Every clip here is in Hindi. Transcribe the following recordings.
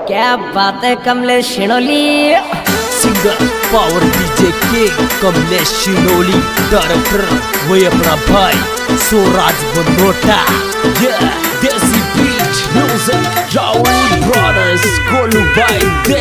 क्या बात है Kamlesh Shinoli. Singer power DJ के कमलेश शिनोली, डायरेक्टर वही अपना भाई स्वराज बनोटा। देसी बीच म्यूजिक राहुल ब्रदर्स गोलू भाई दे।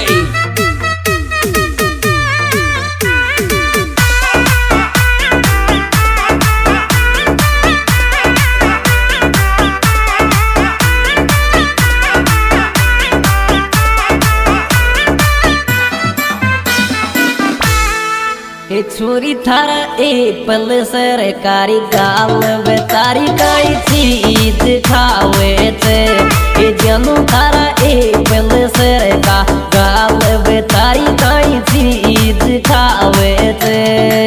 छोरी थारा पल सरकारी गाल वे तारी कई चीज खावे थे। जनू थारा पल सरका गाल वे तारी कई चीज खावे थे।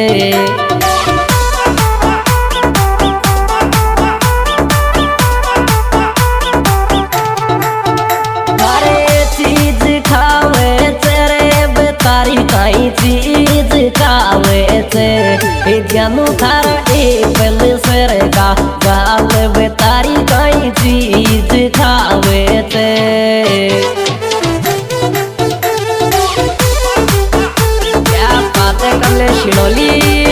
चीज खावे थे जानू थारा पल सरका गाल वे तारी कई चीज खावे थे। क्या बात है कमलेश शिनोली।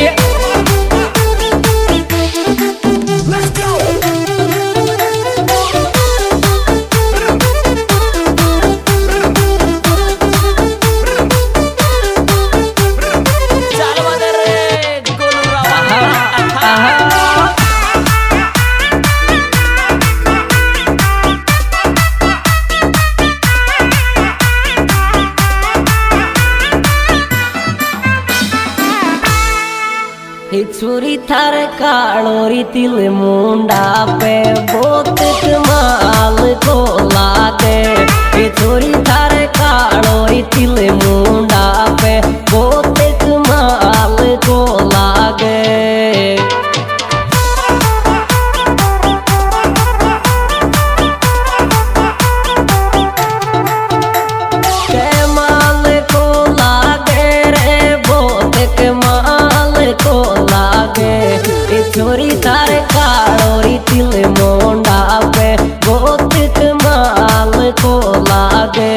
छोरी थार कालोरी तिल मुंडा पे बहुत कमाल को लागे। छोरी थार कालोरी तिल मुंडा पे बहुत कमाल को लागे। कमाल को लागे रे बहुत कमाल को लागे। छोरी थार कालोरी तिल मुंडा पे बहुत कमाल को लागे।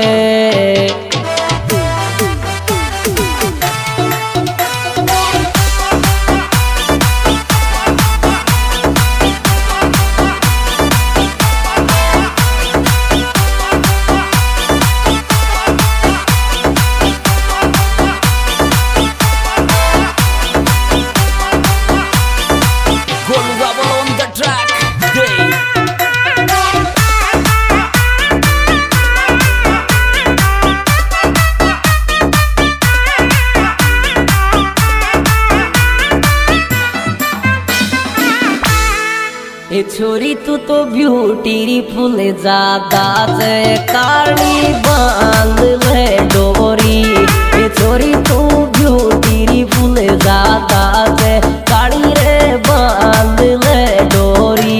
छोरी तू तो ब्यूटीफुल ज्यादा से काली बांध ले डोरी। छोरी तू ब्यूटीफुल ज्यादा से काली रे बांध ले डोरी।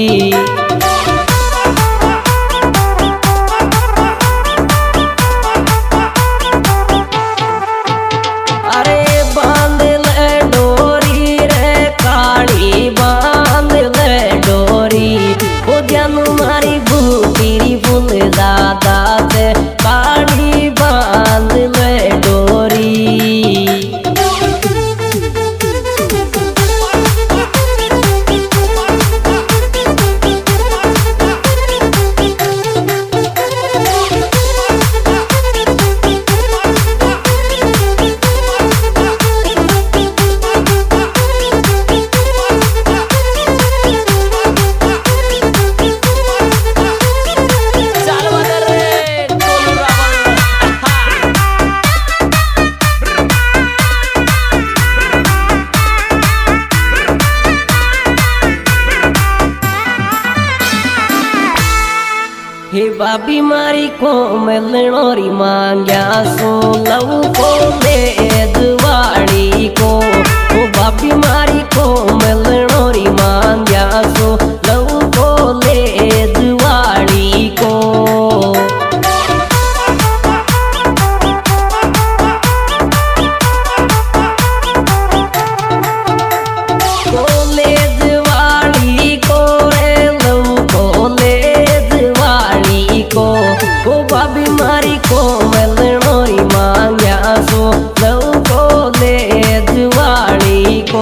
अरे बांध ले डोरी रे काली बांध ले डोरी। ओ जानू मारी ब्यूटीफुल ज्यादा से काली बांध ले डोरी। हे बाबी मारी को मिलनोरी मांग्या सो लव को ले दुआड़ी को। ओ बाबी मारी को मिलनोरी मांग्या सो लव को ले दुआड़ी को। को भाभी मारी को मिलनो री मांग्या सो लव को ले जुवाड़ी को।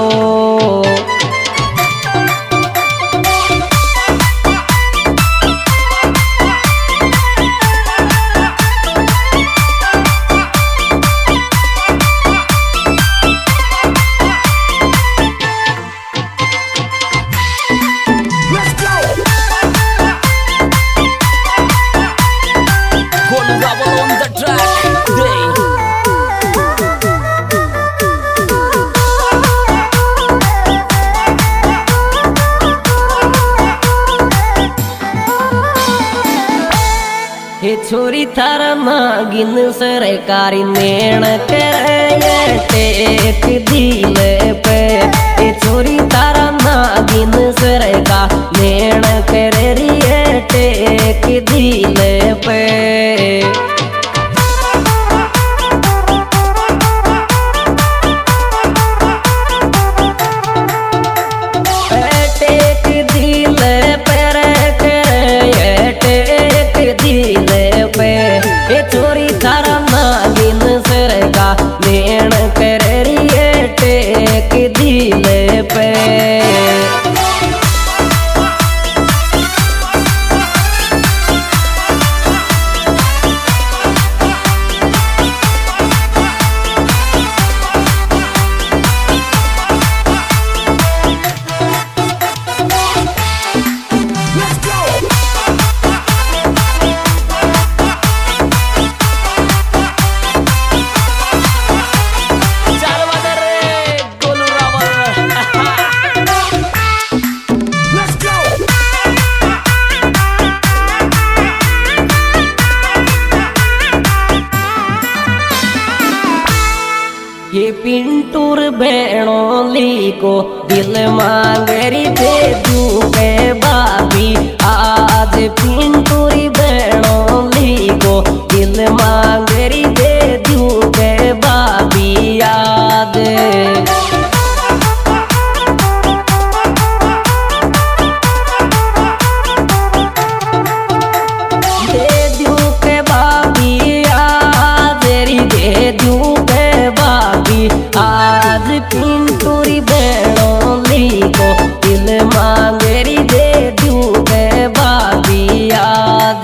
हे छोरी थारा नागिन सरकारी नेण करे टेक दिल पे। हे छोरी तारा नागिन सरका नेण करे रिए टेक दिल पे। चोरी थारा नागिन सरका नेण करे रिए टेक दिल पे। ये पिंटूर बेणोली को दिल मांगरी दे दूं के बाबी। आज पिंटूरी बेणोली को दिल मांगरी दे दूं के बाबी याद। दे दूं के बाबी याद री दे दूं आज पिंटूरी बेणोली को दिल मांगरी दे दूं के बाबी याद।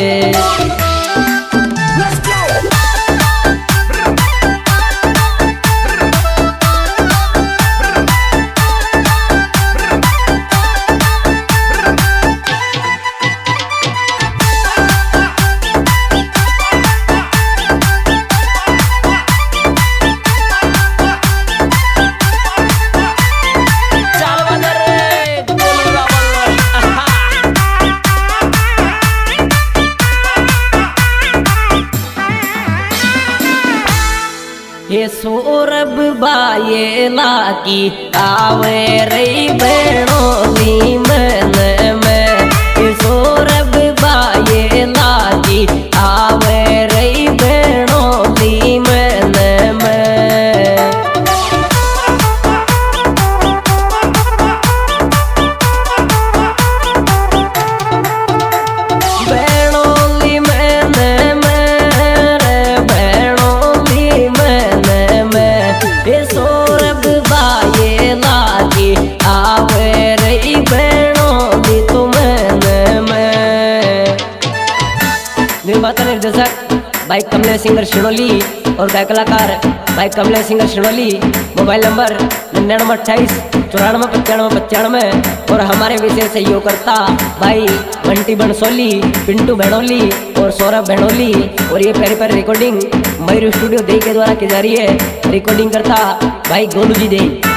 ये सौरभ बाये लाकी आवे रही बेणोली मन में। ये सौरभ बाये लाकी आवे रही बेणोली मन में। बेणोली मन में रे बेणोली मन में। ये सौरभ बाये लागी आवे रही बेणोली तो मन में। निर्माता निर्देशक भाई कमलेश सिंगर शिणोली और गायक कलाकार भाई Kamlesh singer Shinoli. Mobile number 9928949595। और हमारे विशेष सहयोगकर्ता भाई बंटी बनसोली, पिंटू बेणोली और सौरभ बेणोली। और ये पहली पर रिकॉर्डिंग मयूर स्टूडियो दे के द्वारा की जा रही है। रिकॉर्डिंग करता भाई गोलू जी दे।